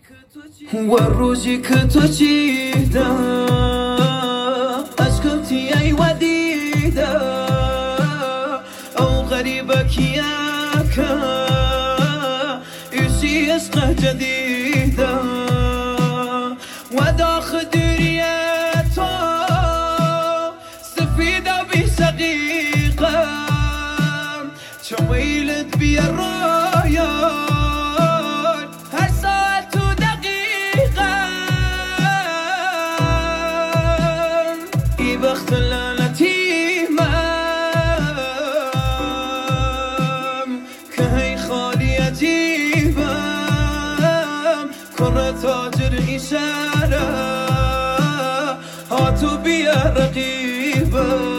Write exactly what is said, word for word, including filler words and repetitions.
والروزي كنت جيدا أسكنتي أي وديدا أو غريبك ياك يسي أسقى جديدا وداخل درياته سفيدة بسقيقة شويلت بي الرايات بخت لالتيمم كهي خالي يتيمم كرة تاجر إشارة هاتوا بيا رقيبة